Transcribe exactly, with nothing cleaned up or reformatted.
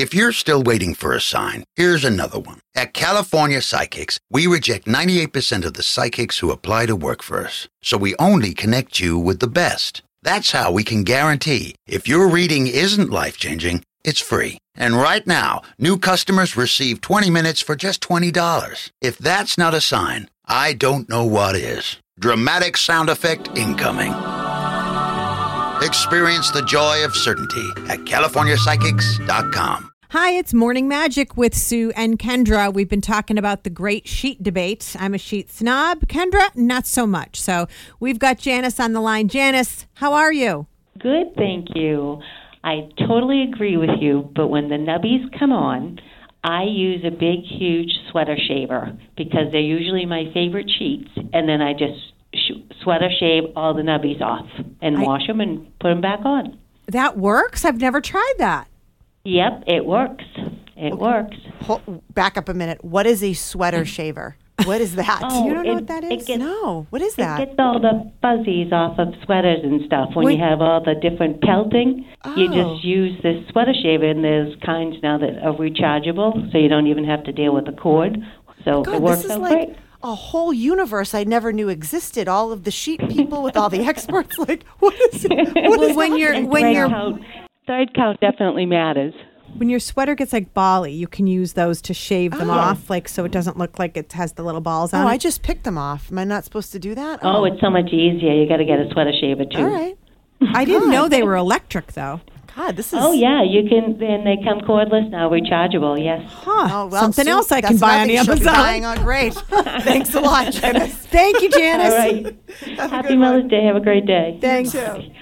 If you're still waiting for a sign, here's another one. At California Psychics, we reject ninety-eight percent of the psychics who apply to work for us. So we only connect you with the best. That's how we can guarantee if your reading isn't life-changing, it's free. And right now, new customers receive twenty minutes for just twenty dollars. If that's not a sign, I don't know what is. Dramatic sound effect incoming. Experience the joy of certainty at california psychics dot com. Hi, it's Morning Magic with Sue and Kendra. We've been talking about the great sheet debate. I'm a sheet snob. Kendra, not so much. So we've got Janice on the line. Janice, how are you? Good, thank you. I totally agree with you, but when the nubbies come on, I use a big, huge sweater shaver because they're usually my favorite sheets, and then I just sh- sweater shave all the nubbies off and I, wash them and put them back on. That works? I've never tried that. Yep, it works. It okay. works. Hold, back up a minute. What is a sweater shaver? What is that? Oh, you don't know it, what that is? Gets, no. What is that? It gets all the fuzzies off of sweaters and stuff. When Wait. you have all the different pelting, oh. you just use this sweater shaver, and there's kinds now that are rechargeable, so you don't even have to deal with the cord. So God, it works this is out like great. A whole universe I never knew existed. All of the sheet people with all the experts. Like, what is it? What well, is when that? you're And when thread you're count, thread count definitely matters. when your sweater gets like bally, you can use those to shave them Oh. off, like so it doesn't look like it has the little balls on Oh, it. I just picked them off. Am I not supposed to do that? Oh, it's so much easier. You got to get a sweater shaver too. all right. I didn't God. know they were electric though. God, this is. Oh yeah, you can. And they come cordless now, rechargeable. Yes. Huh. Oh, well, Something Sue, else I that's can buy on another the thing she'll be Amazon. buying on. Great. Thanks a lot, Janice. Thank you, Janice. All right. Have a Happy good Mother's one. Day. Have a great day. Thanks. You too.